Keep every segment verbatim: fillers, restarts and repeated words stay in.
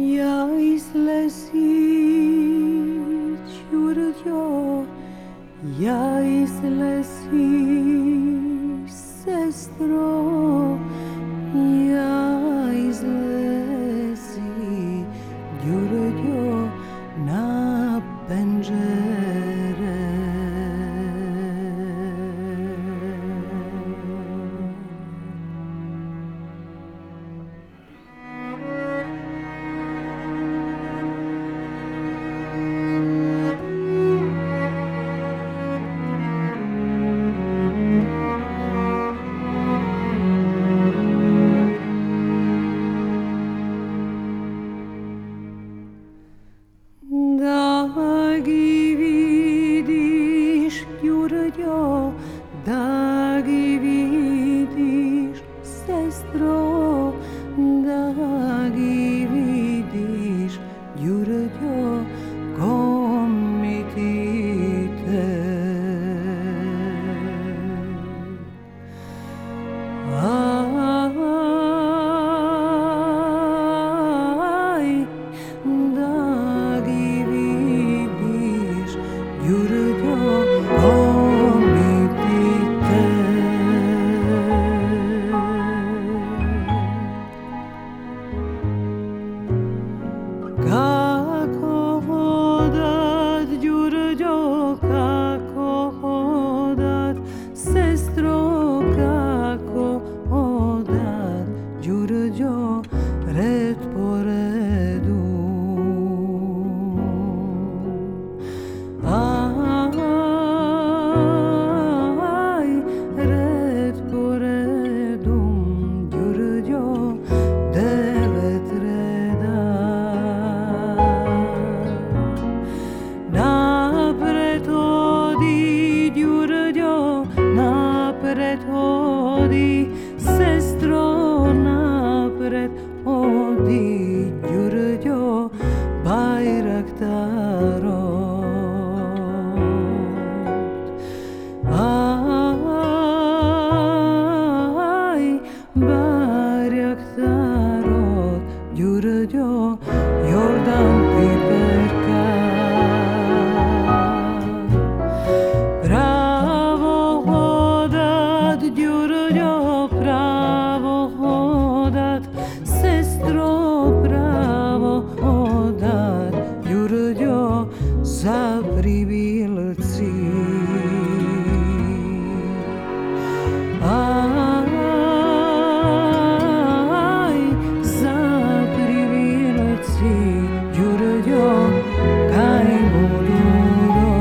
Ja izlezi Đurđo, ja izlezi sestro, ja izlezi Đurđo na penđere. Da gi vidiš, Đurđo, da gi vidiš, sestro, da gi vidiš, Đurđo, komitite. Aj, da gi vidiš, Đurđo, komitite. Kako hodat, Đurđo, kako hodat, sestro, kako hodat, Đurđo, red po redu. Aj, red po redu, Đurđo, devet reda. Napred hodi, Đurđo, napred hodi, sestro, napred hodi, Đurđo, Bajraktarot. Aj, Bajraktarot, Đurđo, Jordan Piperka. Pravo hodat, Đurđo, pravo hodat, sestro, pravo hodat, Đurđo, za pribilci. Aj, za pribilci, Đurđo, kaj mu duro.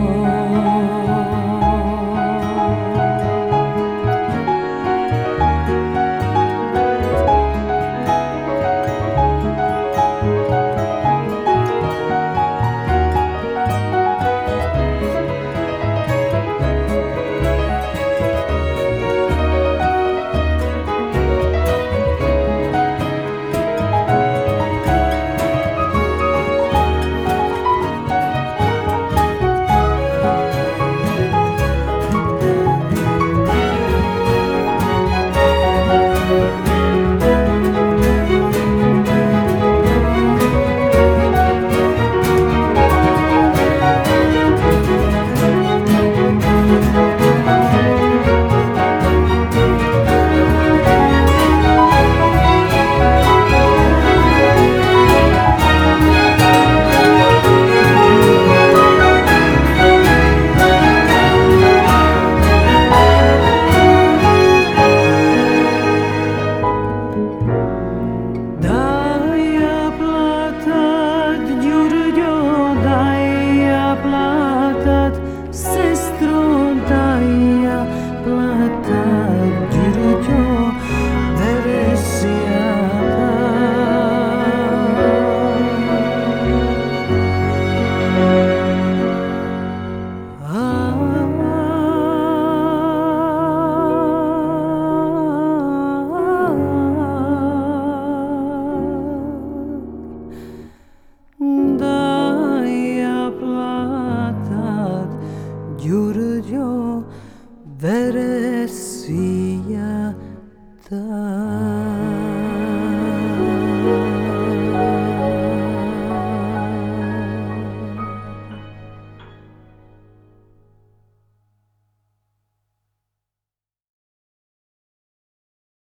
Sestro, daj ja platat, Đurđo, veresijata. Daj ja platat, Đurđo, veresi.